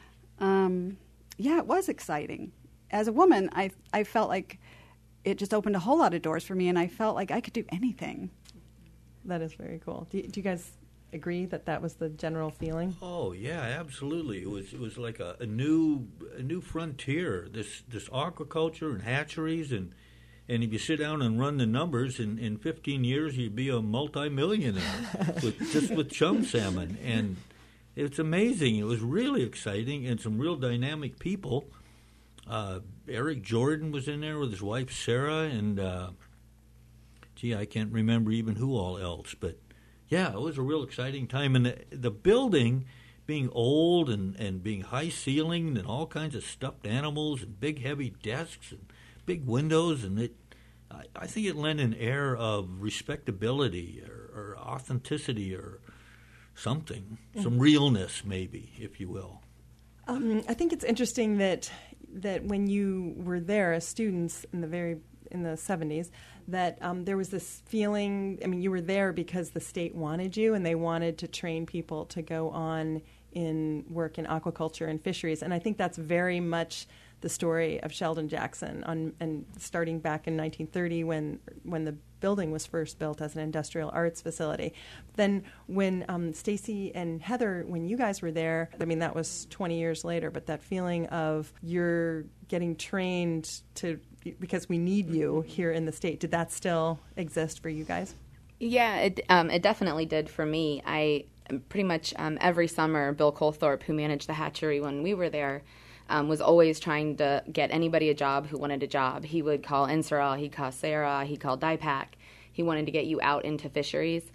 It was exciting. As a woman, I felt like it just opened a whole lot of doors for me, and I felt like I could do anything. That is very cool. Do you guys agree that was the general feeling? Oh yeah, absolutely. It was like a new frontier. This aquaculture and hatcheries and if you sit down and run the numbers, in 15 years you'd be a multimillionaire with chum salmon. And it's amazing. It was really exciting and some real dynamic people. Eric Jordan was in there with his wife Sarah, and I can't remember even who all else. But yeah, it was a real exciting time. And the building being old and being high ceilinged and all kinds of stuffed animals and big heavy desks and big windows, and I think it lent an air of respectability or authenticity or something, some realness maybe, if you will. I think it's interesting that when you were there as students in the 70s, that there was this feeling. I mean, you were there because the state wanted you, and they wanted to train people to go on in work in aquaculture and fisheries, and I think that's very much the story of Sheldon Jackson and starting back in 1930 when the building was first built as an industrial arts facility. Then when Stacy and Heather, when you guys were there, I mean, that was 20 years later, but that feeling of you're getting trained because we need you here in the state, did that still exist for you guys? Yeah, it definitely did for me. I pretty much every summer, Bill Colthorpe, who managed the hatchery when we were there, was always trying to get anybody a job who wanted a job. He would call NSERA, he'd call Sarah, he'd call DIPAC. He wanted to get you out into fisheries.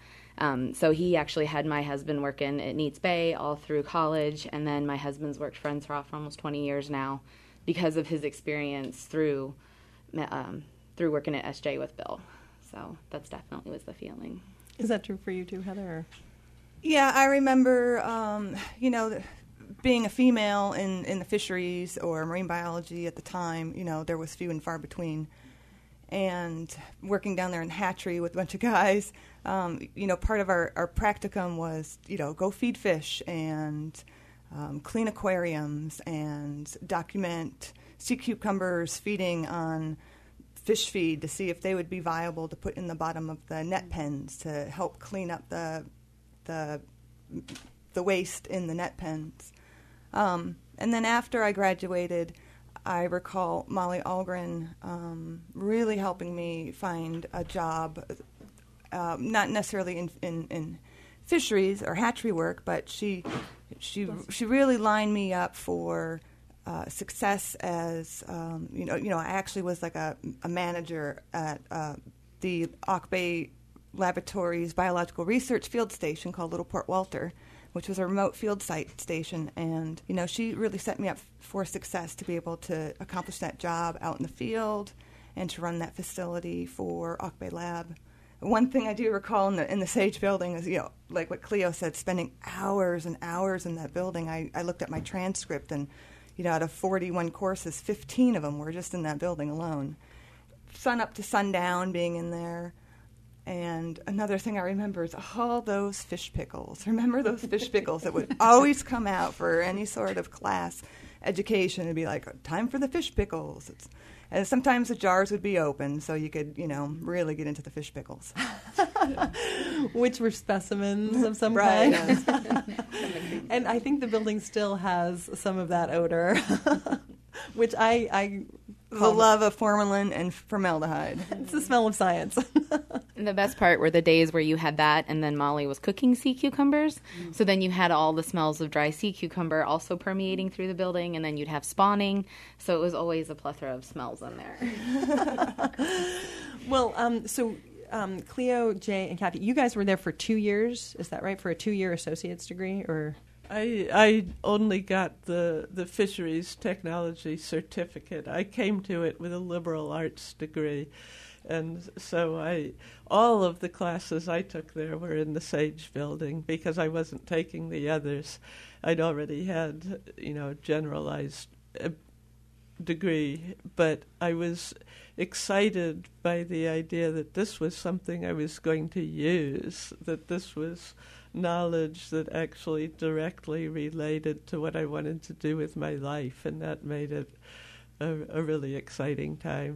So he actually had my husband working at Neats Bay all through college, and then my husband's worked for NSRA for almost 20 years now because of his experience through working at SJ with Bill. So that's definitely was the feeling. Is that true for you too, Heather? Yeah, I remember, being a female in the fisheries or marine biology at the time, there was few and far between. And working down there in hatchery with a bunch of guys, part of our practicum was, go feed fish and clean aquariums and document sea cucumbers feeding on fish feed to see if they would be viable to put in the bottom of the net pens to help clean up the waste in the net pens. And then after I graduated, I recall Molly Algren really helping me find a job, not necessarily in fisheries or hatchery work, but she really lined me up for success as I actually was like a manager at the Auk Bay Laboratories Biological Research Field Station called Little Port Walter, which was a remote field site station. And, she really set me up for success to be able to accomplish that job out in the field and to run that facility for Auk Bay Lab. One thing I do recall in the Sage building is, like what Cleo said, spending hours and hours in that building. I looked at my transcript and, out of 41 courses, 15 of them were just in that building alone. Sun up to sundown being in there. And another thing I remember is all those fish pickles. Remember those fish pickles that would always come out for any sort of class education? It'd be like, time for the fish pickles. And sometimes the jars would be open, so you could, really get into the fish pickles. Which were specimens of some kind. And I think the building still has some of that odor, which I the love of formalin and formaldehyde. It's the smell of science. And the best part were the days where you had that, and then Molly was cooking sea cucumbers. So then you had all the smells of dry sea cucumber also permeating through the building, and then you'd have spawning. So it was always a plethora of smells in there. Well, Cleo, Jay, and Kathy, you guys were there for 2 years. Is that right? For a 2-year associate's degree, or? I only got the fisheries technology certificate. I came to it with a liberal arts degree. And so all of the classes I took there were in the Sage building because I wasn't taking the others. I'd already had, generalized degree, but I was excited by the idea that this was something I was going to use, that this was knowledge that actually directly related to what I wanted to do with my life, and that made it a really exciting time.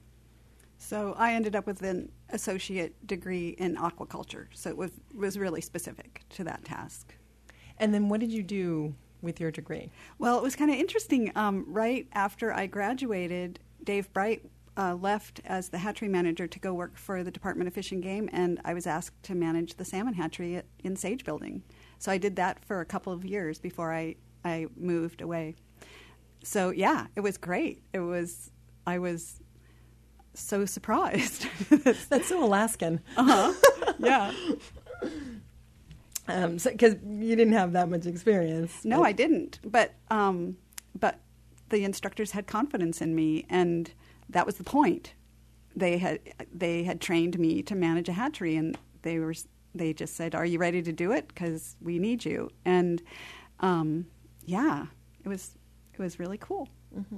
So I ended up with an associate degree in aquaculture, so it was really specific to that task. And then what did you do with your degree? Well, it was kind of interesting. Right after I graduated, Dave Bright left as the hatchery manager to go work for the Department of Fish and Game, and I was asked to manage the salmon hatchery in Sage Building. So I did that for a couple of years before I moved away. So yeah, it was great. I was so surprised. That's so Alaskan. Yeah. Because you didn't have that much experience. No, I didn't. But the instructors had confidence in me, and that was the point. They had trained me to manage a hatchery, and they just said, "Are you ready to do it? Because we need you." And yeah, it was really cool. Mm-hmm.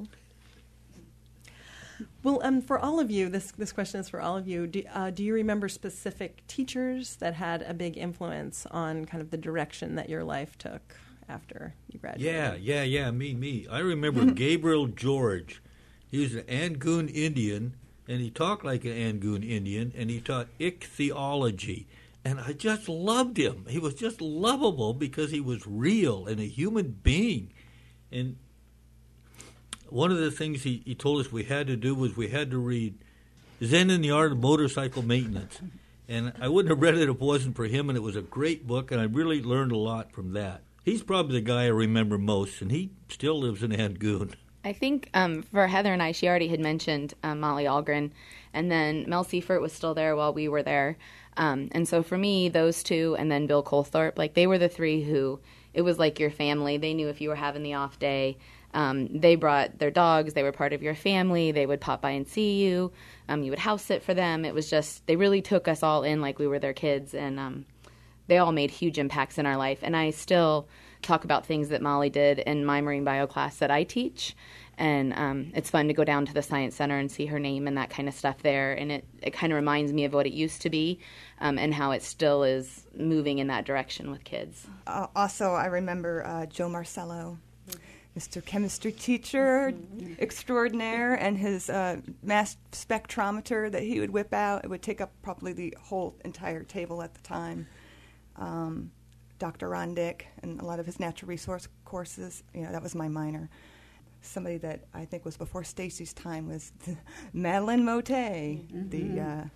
Well, for all of you, this question is for all of you. Do you remember specific teachers that had a big influence on kind of the direction that your life took after you graduated? Yeah. Me. I remember Gabriel George. He was an Angoon Indian, and he talked like an Angoon Indian, and he taught ichthyology. And I just loved him. He was just lovable because he was real and a human being. And one of the things he told us we had to do was we had to read Zen in the Art of Motorcycle Maintenance. And I wouldn't have read it if it wasn't for him, and it was a great book, and I really learned a lot from that. He's probably the guy I remember most, and he still lives in Angoon. I think for Heather and I, she already had mentioned Molly Algren, and then Mel Seifert was still there while we were there. And so for me, those two, and then Bill Colthorpe, like they were the three who, it was like your family. They knew if you were having the off day. They brought their dogs. They were part of your family. They would pop by and see you. You would house sit for them. It was just, they really took us all in like we were their kids, and they all made huge impacts in our life. And I still talk about things that Molly did in my marine bio class that I teach. And it's fun to go down to the Science Center and see her name and that kind of stuff there. And it kind of reminds me of what it used to be and how it still is moving in that direction with kids. Also, I remember Joe Marcello, Mr. Chemistry teacher extraordinaire, and his mass spectrometer that he would whip out. It would take up probably the whole entire table at the time. Dr. Ron Dick and a lot of his natural resource courses. That was my minor. Somebody that I think was before Stacy's time was Madeline Motet, the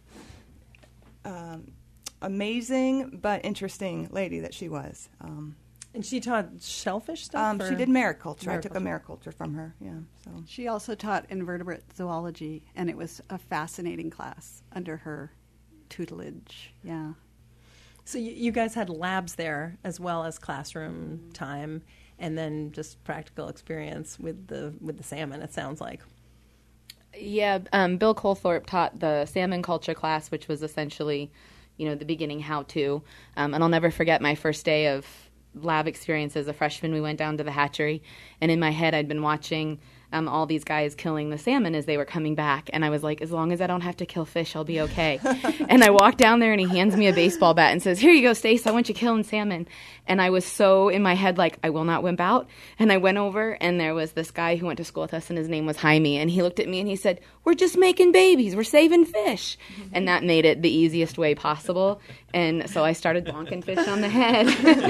amazing but interesting lady that she was. And she taught shellfish stuff? She did mariculture. I took a mariculture from her, So She also taught invertebrate zoology, and it was a fascinating class under her tutelage, yeah. So you guys had labs there as well as classroom time, and then just practical experience with the salmon, it sounds like. Yeah, Bill Colthorpe taught the salmon culture class, which was essentially, the beginning how-to. And I'll never forget my first day of lab experience as a freshman. We went down to the hatchery, and in my head I'd been watching all these guys killing the salmon as they were coming back, and I was like, as long as I don't have to kill fish, I'll be okay. And I walked down there, and he hands me a baseball bat and says, here you go, Stace, I want you killing salmon. And I was so in my head like, I will not wimp out. And I went over, and there was this guy who went to school with us, and his name was Jaime, and he looked at me and he said, we're just making babies, we're saving fish. And that made it the easiest way possible. And so I started bonking fish on the head.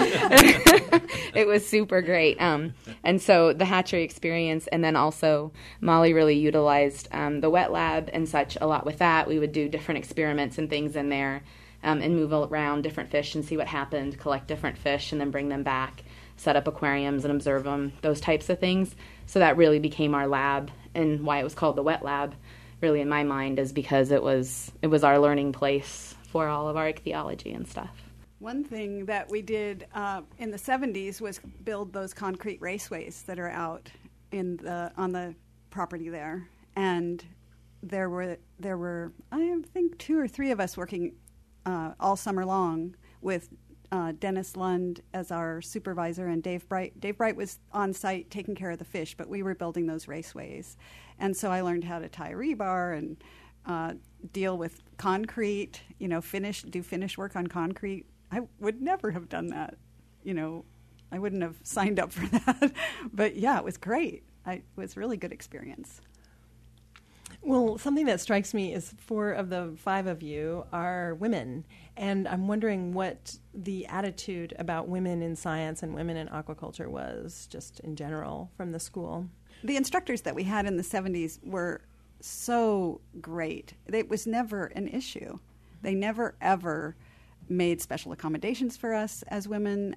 It was super great. And so the hatchery experience, and then also Molly really utilized the wet lab and such a lot with that. We would do different experiments and things in there and move around different fish and see what happened, collect different fish and then bring them back, set up aquariums and observe them, those types of things. So that really became our lab, and why it was called the wet lab, really in my mind, is because it was our learning place for all of our ichthyology and stuff. One thing that we did in the 70s was build those concrete raceways that are out on the property there, and there were I think 2 or 3 of us working all summer long with Dennis Lund as our supervisor and Dave Bright. Dave Bright was on site taking care of the fish, but we were building those raceways, and so I learned how to tie rebar and deal with concrete. Do finish work on concrete. I would never have done that. I wouldn't have signed up for that. But yeah, it was great. It was a really good experience. Well, something that strikes me is 4 of the 5 of you are women. And I'm wondering what the attitude about women in science and women in aquaculture was, just in general, from the school. The instructors that we had in the 70s were so great. It was never an issue. They never, ever made special accommodations for us as women.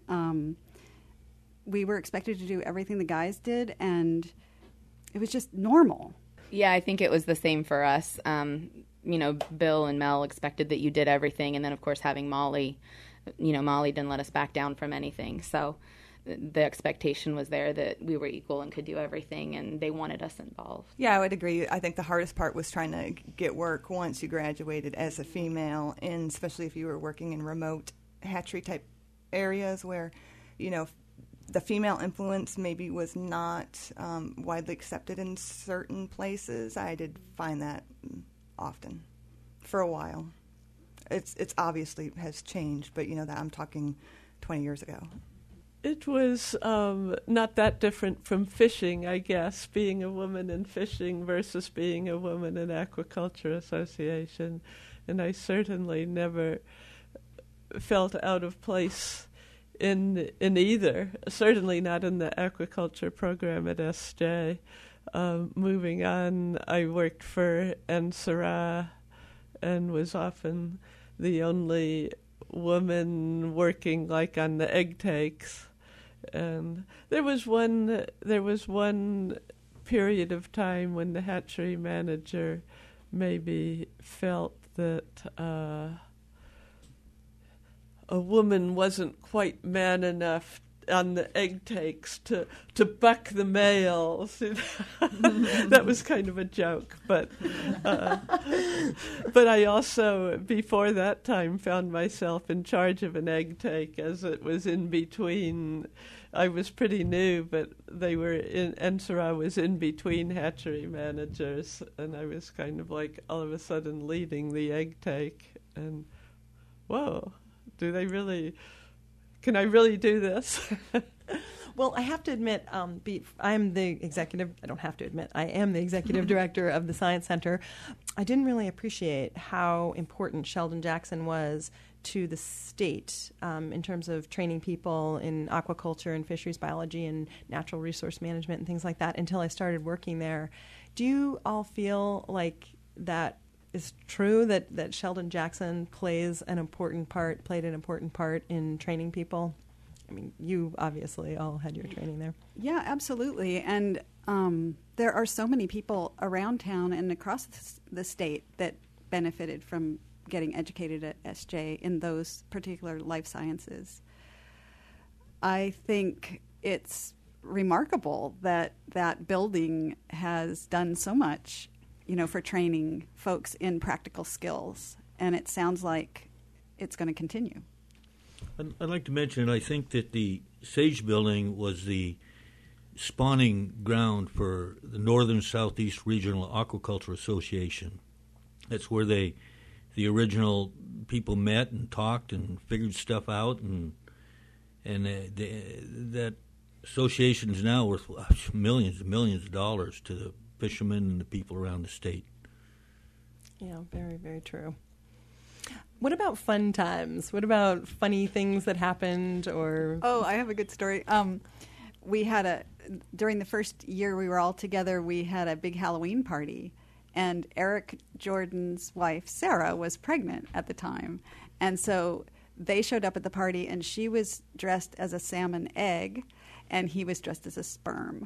We were expected to do everything the guys did, and it was just normal. Yeah, I think it was the same for us. Bill and Mel expected that you did everything, and then, of course, having Molly, Molly didn't let us back down from anything. So the expectation was there that we were equal and could do everything, and they wanted us involved. Yeah, I would agree. I think the hardest part was trying to get work once you graduated as a female, and especially if you were working in remote hatchery-type areas where, the female influence maybe was not widely accepted in certain places. I did find that often for a while. It's obviously has changed, but that I'm talking 20 years ago. It was not that different from fishing, I guess, being a woman in fishing versus being a woman in Aquaculture Association. And I certainly never felt out of place in either, certainly not in the aquaculture program at SJ. Moving on, I worked for NSERA and was often the only woman working like on the egg takes. And there was one period of time when the hatchery manager maybe felt that a woman wasn't quite man enough on the egg takes to buck the males. That was kind of a joke, but I also, before that time, found myself in charge of an egg take as it was in between. I was pretty new, but they were in, Ensara was in between hatchery managers, and I was kind of like all of a sudden leading the egg take, and whoa, can I really do this? Well, I have to admit, I am the executive. I don't have to admit, I am the executive director of the Science Center. I didn't really appreciate how important Sheldon Jackson was to the state in terms of training people in aquaculture and fisheries biology and natural resource management and things like that until I started working there. Do you all feel like that is true, that Sheldon Jackson played an important part in training people? I mean, you obviously all had your training there. Yeah, absolutely. And there are so many people around town and across the state that benefited from getting educated at SJ in those particular life sciences. I think it's remarkable that that building has done so much, for training folks in practical skills, and it sounds like it's going to continue. I'd like to mention, I think that the Sage Building was the spawning ground for the Northern Southeast Regional Aquaculture Association. That's where the original people met and talked and figured stuff out, and that association is now worth millions and millions of dollars to the fishermen and the people around the state. Yeah, very, very true. What about fun times? What about funny things that happened? Or I have a good story. We had during the first year we were all together, we had a big Halloween party, and Eric Jordan's wife Sarah was pregnant at the time, and so they showed up at the party, and she was dressed as a salmon egg, and he was dressed as a sperm.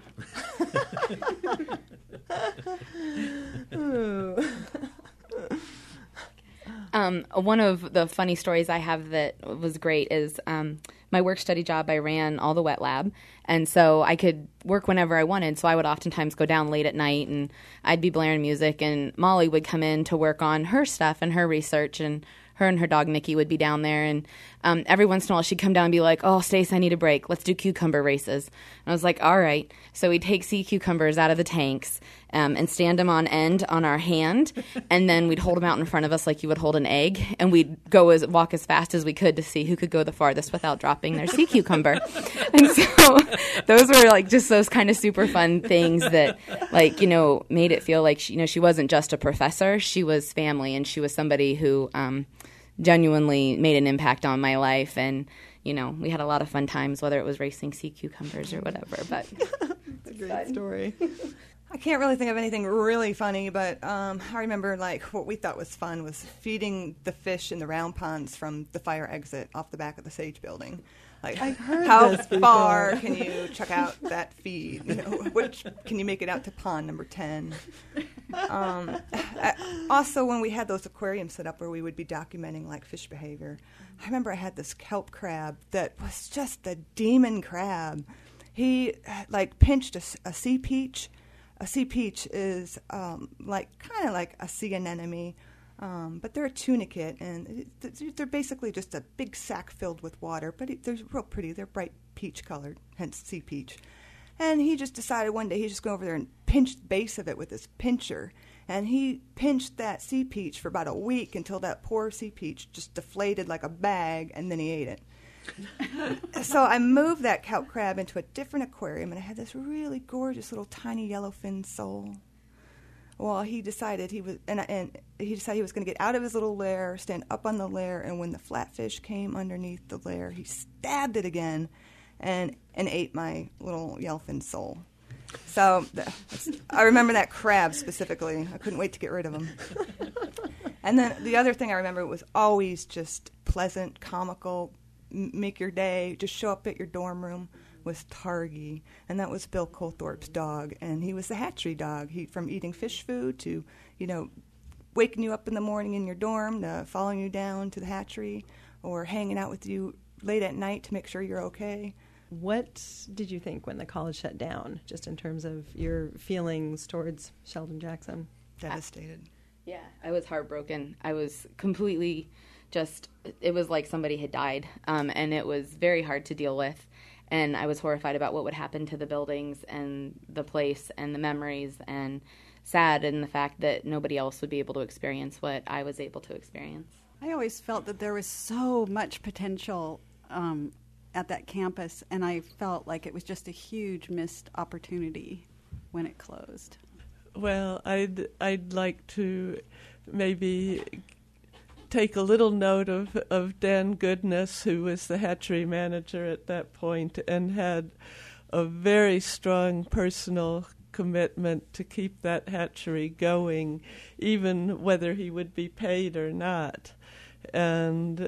One of the funny stories I have that was great is my work-study job. I ran all the wet lab, and so I could work whenever I wanted. So I would oftentimes go down late at night, and I'd be blaring music, and Molly would come in to work on her stuff and her research, and her and her dog Nikki would be down there, and every once in a while she'd come down and be like, "Oh, Stace, I need a break. Let's do cucumber races." And I was like, "All right." So we'd take sea cucumbers out of the tanks and stand them on end on our hand, and then we'd hold them out in front of us like you would hold an egg, and we'd walk as fast as we could to see who could go the farthest without dropping their sea cucumber. And so those were like just those kind of super fun things that made it feel like she wasn't just a professor, she was family, and she was somebody who genuinely made an impact on my life. And we had a lot of fun times, whether it was racing sea cucumbers or whatever. But it's a great story. I can't really think of anything really funny, but I remember what we thought was fun was feeding the fish in the round ponds from the fire exit off the back of the Sage Building. How far can you chuck out that feed? Which can you make it out to pond number 10? Also, when we had those aquariums set up where we would be documenting fish behavior, I remember I had this kelp crab that was just a demon crab. He pinched a sea peach. A sea peach is kind of like a sea anemone. But they're a tunicate, and they're basically just a big sack filled with water, but they're real pretty. They're bright peach colored, hence sea peach. And he just decided one day he's just going over there and pinch the base of it with his pincher. And he pinched that sea peach for about a week until that poor sea peach just deflated like a bag, and then he ate it. So I moved that kelp crab into a different aquarium, and I had this really gorgeous little tiny yellowfin sole. Well, he decided he was going to get out of his little lair, stand up on the lair, and when the flatfish came underneath the lair, he stabbed it again and ate my little yellowfin sole. So I remember that crab specifically. I couldn't wait to get rid of him. And then the other thing I remember was always just pleasant, comical, make your day, just show up at your dorm room was Targy, and that was Bill Colthorpe's dog, and he was the hatchery dog. From eating fish food to, waking you up in the morning in your dorm, to following you down to the hatchery, or hanging out with you late at night to make sure you're okay. What did you think when the college shut down, just in terms of your feelings towards Sheldon Jackson? Devastated. Yeah, I was heartbroken. I was completely it was like somebody had died, and it was very hard to deal with. And I was horrified about what would happen to the buildings and the place and the memories, and sad in the fact that nobody else would be able to experience what I was able to experience. I always felt that there was so much potential at that campus, and I felt like it was just a huge missed opportunity when it closed. Well, I'd like to maybe take a little note of Dan Goodness, who was the hatchery manager at that point and had a very strong personal commitment to keep that hatchery going, even whether he would be paid or not. And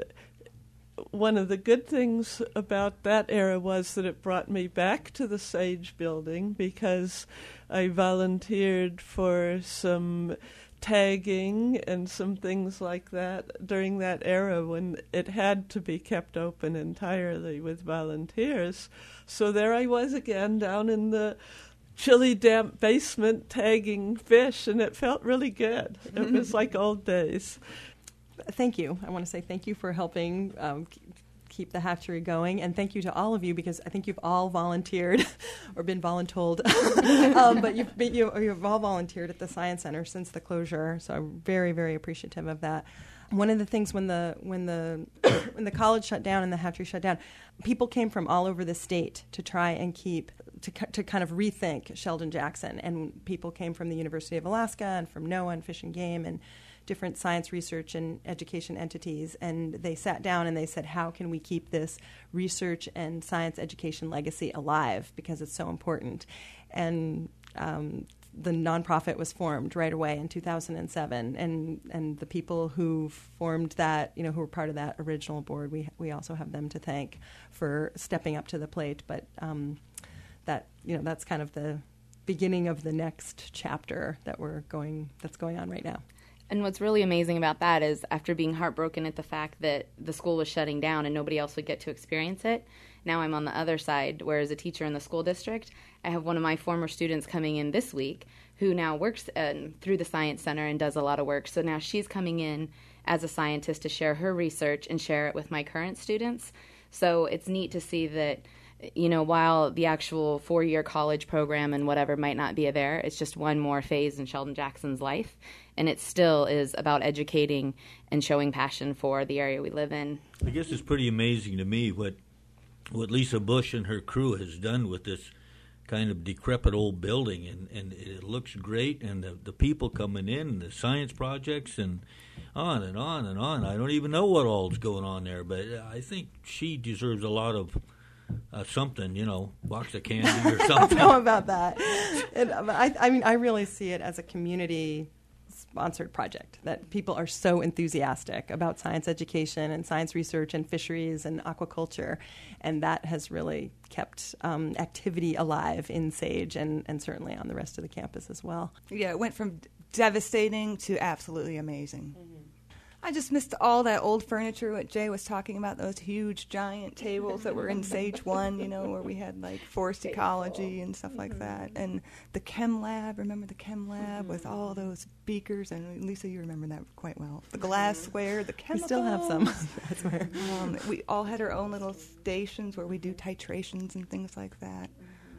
one of the good things about that era was that it brought me back to the Sage building, because I volunteered for some tagging and some things like that during that era when it had to be kept open entirely with volunteers. So there I was again down in the chilly, damp basement tagging fish, and it felt really good. It was like old days. Thank you. I want to say thank you for helping keep the hatchery going, and thank you to all of you, because I think you've all volunteered or been voluntold, but you've all volunteered at the Science Center since the closure, so I'm very, very appreciative of that. One of the things when the college shut down and the hatchery shut down, people came from all over the state to try and to kind of rethink Sheldon Jackson, and people came from the University of Alaska and from NOAA and Fish and Game and different science research and education entities, and they sat down and they said, how can we keep this research and science education legacy alive, because it's so important. And the nonprofit was formed right away in 2007, and the people who formed that, who were part of that original board, we also have them to thank for stepping up to the plate. But that's kind of the beginning of the next chapter that's going on right now. And what's really amazing about that is, after being heartbroken at the fact that the school was shutting down and nobody else would get to experience it, now I'm on the other side, where as a teacher in the school district, I have one of my former students coming in this week who now works through the Science Center and does a lot of work. So now she's coming in as a scientist to share her research and share it with my current students. So it's neat to see that, while the actual 4-year college program and whatever might not be there, it's just one more phase in Sheldon Jackson's life. And it still is about educating and showing passion for the area we live in. I guess it's pretty amazing to me what Lisa Bush and her crew has done with this kind of decrepit old building, and it looks great, and the people coming in, and the science projects, and on and on and on. I don't even know what all's going on there, but I think she deserves a lot of something, box of candy or something. I don't know about that. I really see it as a community-sponsored project, that people are so enthusiastic about science education and science research and fisheries and aquaculture, and that has really kept activity alive in Sage and certainly on the rest of the campus as well. Yeah, it went from devastating to absolutely amazing. Mm-hmm. I just missed all that old furniture, what Jay was talking about, those huge giant tables that were in Sage 1, where we had like forest ecology and stuff like that. And the chem lab, remember the chem lab with all those beakers? And Lisa, you remember that quite well. The glassware, the chemicals. We still have some glassware. We all had our own little stations where we do titrations and things like that.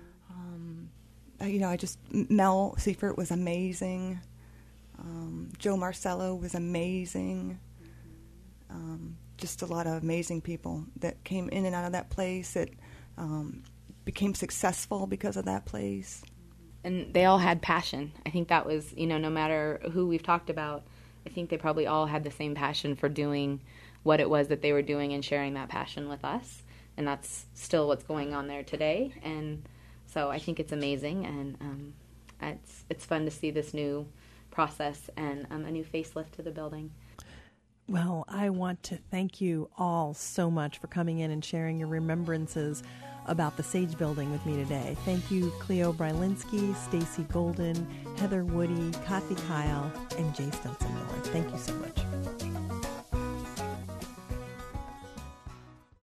Mel Seifert was amazing. Joe Marcello was amazing. Just a lot of amazing people that came in and out of that place, that became successful because of that place. And they all had passion. I think that was, no matter who we've talked about, I think they probably all had the same passion for doing what it was that they were doing and sharing that passion with us. And that's still what's going on there today. And so I think it's amazing, and it's fun to see this new process and a new facelift to the building. Well, I want to thank you all so much for coming in and sharing your remembrances about the Sage Building with me today. Thank you, Cleo Brylinski, Stacy Golden, Heather Woody, Kathy Kyle, and Jay Stelzner-Miller. Thank you so much.